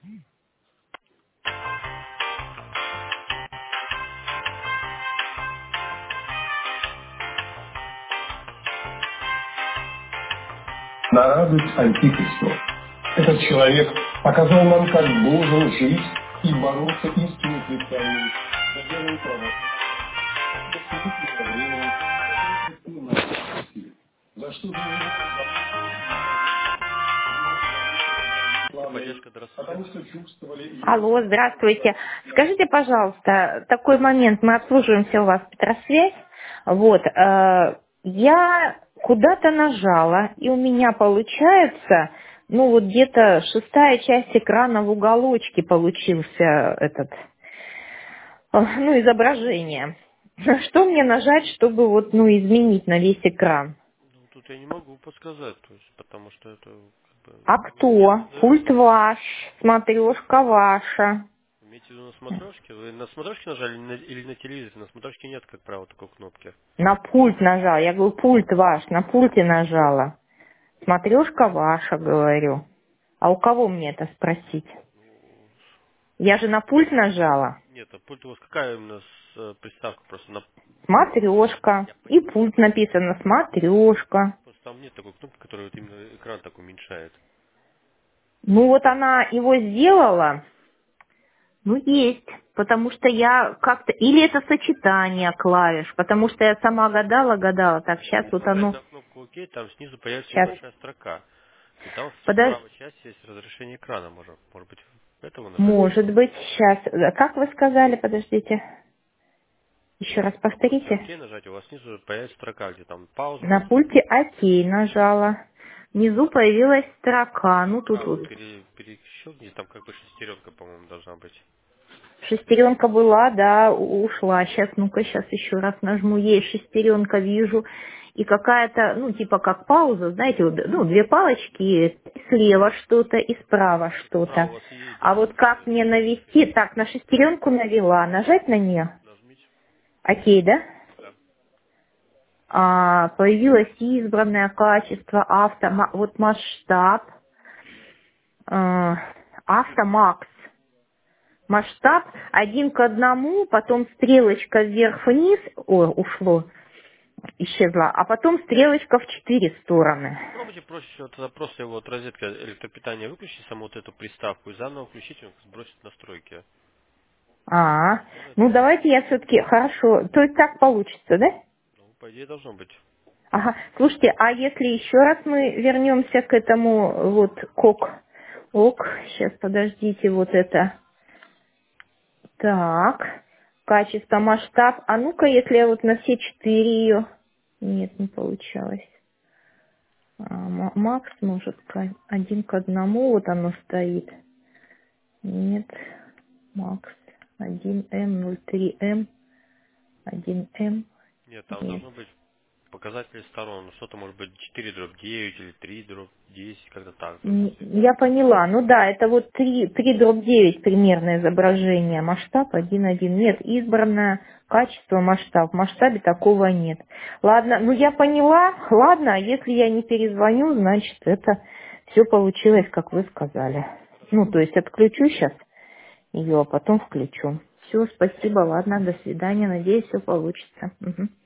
На радость Антихристу. Этот человек показал нам, как должен жить и бороться истинным христианин за веру и православие, до смертного времени, за что же его Поддержка, здравствуйте. потому что чувствовали... Алло, здравствуйте. Скажите, пожалуйста, такой момент, мы обслуживаемся у вас Петросвязь. Вот, я куда-то нажала, и у меня получается, ну вот где-то шестая часть экрана в уголочке получился этот, ну, изображение. Что мне нажать, чтобы вот, ну, изменить на весь экран? Ну, тут я не могу подсказать, то есть, потому что это как бы А кто? методы. Пульт ваш, смотрешка ваша. Имеете в виду на смотрешке? Вы на смотрешке нажали или на телевизоре? На смотрешке нет, как правило, такой кнопки. На пульт нажала. Я говорю, пульт ваш, на пульте нажала. Смотрешка ваша, говорю. А у кого мне это спросить? Ну, Я же на пульт нажала. нет, а пульт у вас какая именно приставка? Просто на... Смотрешка. Я И понимаю. пульт написано смотрешка. Просто там нет такой кнопки, которая вот именно экран так уменьшает. Ну вот она его сделала. Ну есть. Потому что я как-то... Или это сочетание клавиш. Потому что я сама гадала. Так, сейчас Если вот нажать оно... на кнопку ОК, там снизу появится Сейчас. небольшая строка. И там в Подожди. правой части есть разрешение экрана. Может быть, этого нажать? Может быть, сейчас. Как вы сказали, подождите. Еще раз На пульте повторите. ОК нажать, у вас снизу появится строка, где там пауза На может быть. пульте ОК нажала. Внизу появилась строка. И Ну, тут вправо вот перещелкните, там как бы шестеренка, по-моему, должна быть. шестеренка была, да, ушла. Сейчас, ну-ка, сейчас еще раз нажму. Есть шестеренка, вижу. И какая-то, ну, типа как пауза, знаете, вот, ну, две палочки, слева что-то и справа Да, у что-то. вас есть, А да, вот как мне навести? Так, на шестеренку навела. Нажать на нее? нажмите. Окей, да? Да. Появилось избранное качество, вот масштаб, автомакс. Масштаб 1:1, потом стрелочка вверх-вниз, ушло, исчезла, а потом стрелочка в 4 стороны. Попробуйте проще всего тогда просто его от розетки электропитания выключить, саму вот эту приставку, и заново включить, он сбросит настройки. Можно это Ну сделать? давайте я все-таки, хорошо, то есть так получится, да? Ну, по идее, должно быть. Ага, слушайте, а если еще раз мы вернемся к этому, вот, сейчас, подождите, вот это. Так, качество, масштаб. А ну-ка, если я вот на все 4 ее... Нет, не получалось. Макс, может, 1:1, вот оно стоит. Нет, Макс, 1М, 03М, 1М, Нет, там нет. должно быть показатели сторон. Ну, что-то может быть 4/9 или 3/10, как-то так должно быть. Я поняла. Ну да, это вот 3:9 примерное изображение. Масштаб 1:1. Нет, избранное качество, масштаб. В масштабе такого нет. Ладно, ну я поняла. Ладно, если я не перезвоню, значит это все получилось, как вы сказали. Ну, то есть отключу сейчас ее, а потом включу. Все, спасибо, ладно, до свидания. Надеюсь, все получится. Мгм.